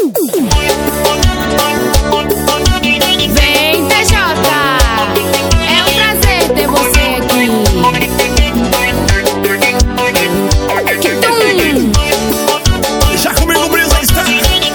Vem, TJ, é um prazer ter você aqui. Deixa comigo, brisa, está.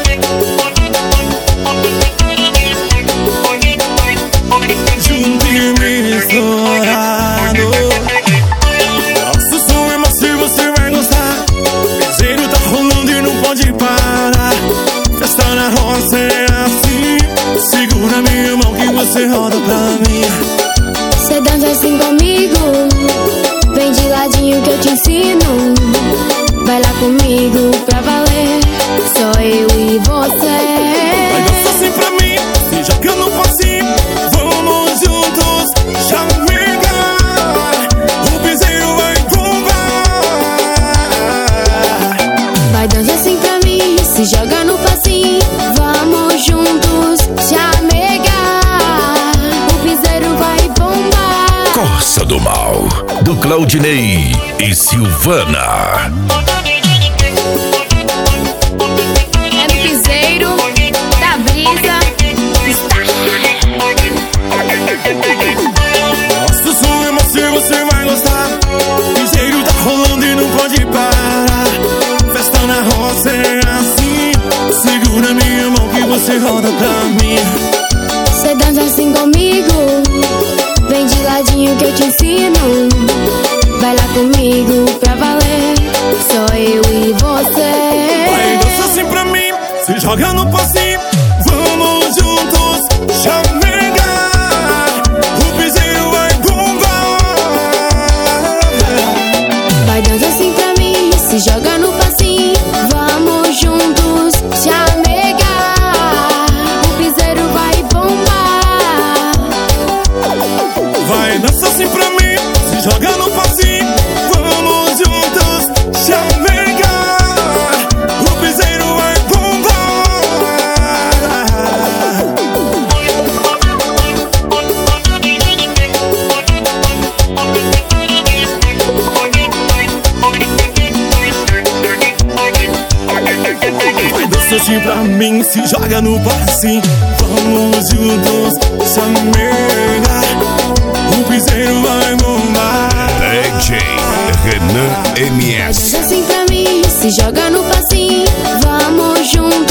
Junto e misturado. Nosso som é macio, você vai gostar. Piseiro tá rolando e não pode parar. Festa na roça é assim. Segura minha mão que você roda pra mim. Cê dança assim comigo, vem de ladinho que eu te ensino. Vai lá comigo pra valer, só eu e você. Vai dançar assim pra mim, se joga no passinho. Vamos juntos, chamegar. O piseiro vai bombar. Vai dançar assim pra mim, se joga no passinho. Vamos juntos, chamegar. O piseiro vai bombar. Corça do Mal, do Claudinei e Silvana. É do piseiro, da brisa, está. Nosso som é macio, você vai gostar. Piseiro tá rolando e não pode parar. Festa na roça é assim. Segura minha mão que você roda pra mim. Cê dança assim comigo, vem de ladinho que eu te ensino. Vai lá comigo pra valer, só eu e você. Vai dançar assim pra mim, se joga no passinho. Vamos juntos, chamegar. O piseiro vai bombar. Vai dançar assim pra mim, se joga no passinho. Vamos juntos, chamegar. O piseiro vai bombar. Vai dançar assim pra mim, se joga no passinho. Vamos juntos, chamegar. O piseiro vai bombar. Vai dançar assim pra mim, se joga no passinho. Vamos juntos, chamegar. O piseiro vai bombar. DJ Renan Vai MS. dançar assim pra mim, se joga no passinho. Vamos juntos,